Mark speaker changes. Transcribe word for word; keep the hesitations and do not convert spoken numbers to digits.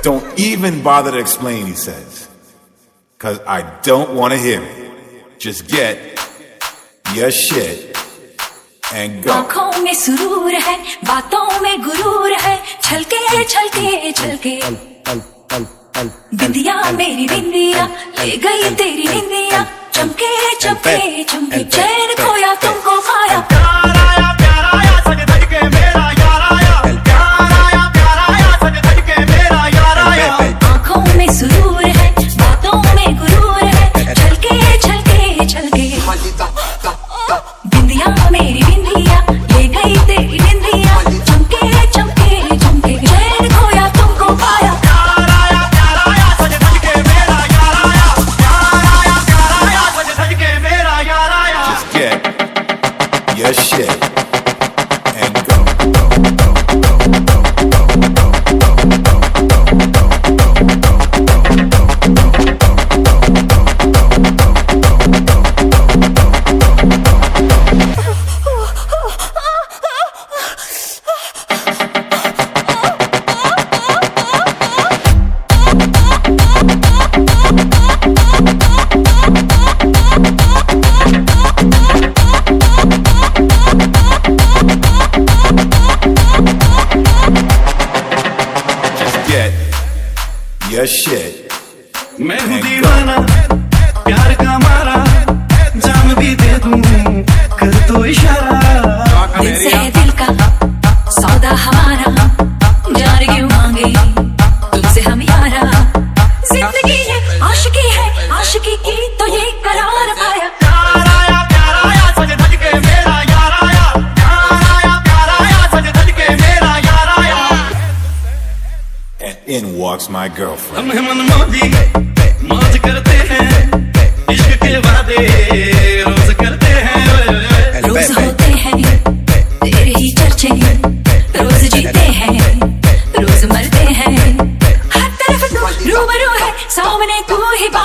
Speaker 1: Don't even bother to explain, he says, cause I don't want to hear it. Just get your shit and go.
Speaker 2: आँखों में सुरूर है, बातों में गुरूर है, छलके छलके छलके बिंदिया मेरी बिंदिया ले गई तेरी बिंदिया, चमके चमके चमके चैन खोया तुमको पाया।
Speaker 3: प्यार आया प्यार आया सज धज के मेरा यार आया, प्यार आया प्यार आया सज धज के मेरा यार आया।
Speaker 2: आँखों में सुरूर है, बातों में गुरूर है, छलके छलके छलके बिंदिया मेरी बिंदिया ले गई तेरी बिंदिया, चमके चमके चमके चैन खोया तुमको पाया।
Speaker 3: प्यार आया प्यार आया सज धज के मेरा यार आया, प्यार आया प्यार आया सज धज के मेरा यार आया।
Speaker 1: Just get your shit and go. Your shit.
Speaker 3: मैं हूँ दीवाना प्यार का मारा, जान भी दे दूँ कर तो इशारा।
Speaker 2: दिल से है दिल का सौदा हमारा, जान क्यों मांगे तुमसे हम यारा। जिंदगी है आशिकी है, आशिकी की तो ये करार पाया।
Speaker 3: प्यार आया प्यार आया सज धज के मेरा यार आया, प्यार आया प्यार आया सज धज के मेरा यार आया।
Speaker 1: And in walks my girlfriend.
Speaker 3: हम मन मोदी मौज करते हैं, इश्क के वादे रोज करते हैं।
Speaker 2: रोज होते हैं तेरे ही चर्चे, रोज जीते हैं रोज मरते हैं। हर तरफ तू रूबरू है, सामने तू ही